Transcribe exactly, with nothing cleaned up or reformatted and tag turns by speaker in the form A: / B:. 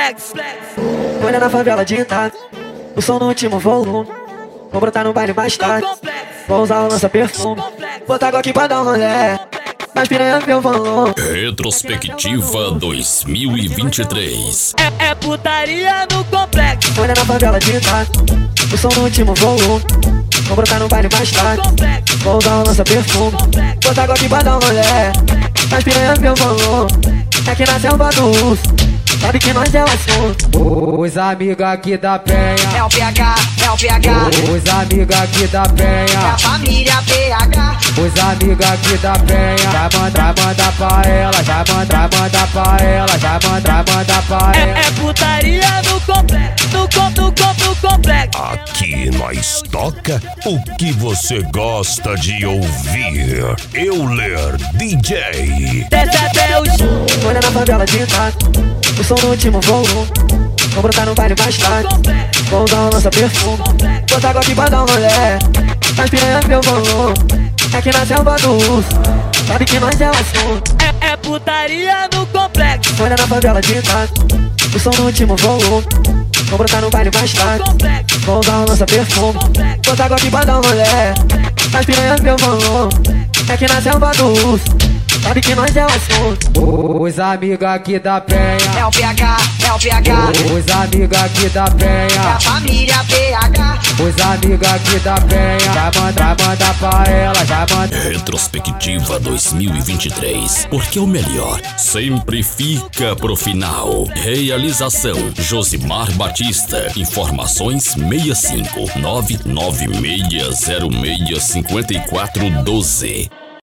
A: complexo.
B: Olha na favela de Itália, o som no último volume. Vou brotar no baile mais tarde, vou usar o lança-perfume. Botar água aqui pra dar um rolê, mas piranha meu valor.
C: Retrospectiva dois mil e vinte e três.
A: É, é putaria no complexo.
B: Olha na favela de Itália, o som no último volume. Vou brotar no baile mais tarde, vou usar o lança-perfume. Botar água aqui pra dar um rolê, mas piranha meu valor. É que na selva do urso, sabe que nós é o assunto.
D: Os amigos aqui da Penha,
E: É o P H, é o P H,
D: os amigos aqui da
E: é a
D: Penha,
E: família P H.
D: os amigos aqui da Penha. Já manda, vai mandar pra ela, já manda, vai mandar pra ela, já manda, vai mandar pra
A: É,
D: ela.
A: é putaria no complexo. No com, no com, no complexo.
C: Aqui nós toca o que você gosta de ouvir. Euler D J.
A: Desce até o chão.
B: Olha na favela de Itália, o som no último volume. Vou brotar no baile mais tarde, vou usar o lança-perfume. Botar água aqui pra dar um rolê, mas piranha meu valor. É que na selva do urso, sabe que nós é o assunto.
A: É, é putaria no complexo.
B: Olha na favela de Itália, o som no último volume. Vou brotar no baile mais tarde, vou usar o lança-perfume. Botar água aqui pra dar um rolê, mas piranha meu valor. É que na selva do urso, sabe que nós é o assunto.
D: Os amigos aqui da
E: É
D: Penha,
E: o P H, é o P H,
D: os amigos aqui da
E: é a
D: Penha,
E: família P H.
D: os amigos aqui da Penha. Já manda, vai mandar pra ela, já manda.
C: Retrospectiva dois mil e vinte e três. Porque o melhor sempre fica pro final. Realização: Josimar Batista. Informações seis cinco nove nove seis zero seis cinco quatro um dois.